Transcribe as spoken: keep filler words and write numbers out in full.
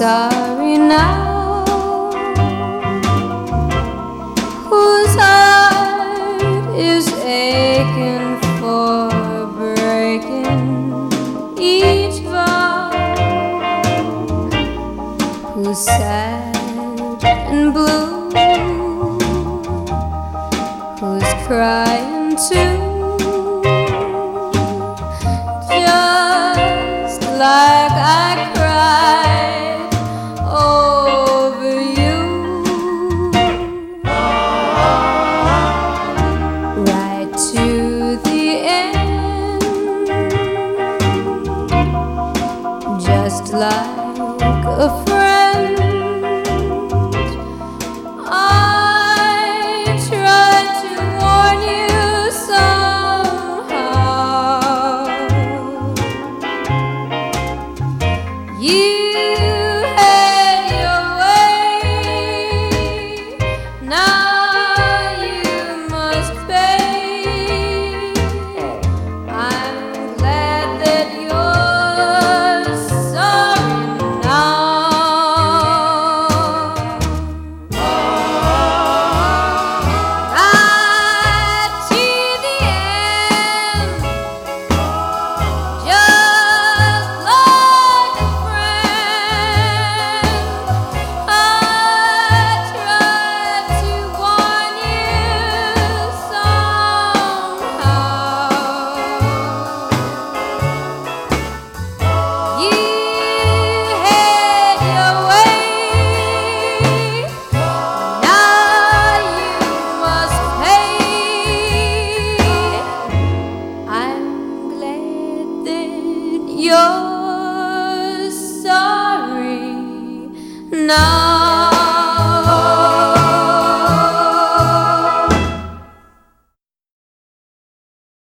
sorry now, whose heart is aching for breaking each vow, who's sad and blue, who's crying too, just like I cried over you, right to the end, just like a friend. I tried to warn you somehow. You had your way, now you must pay. I'm glad that you're sorry now. Right to the end, just like a friend. I tried to warn you somehow. You had your way, now you must pay. I'm glad that you're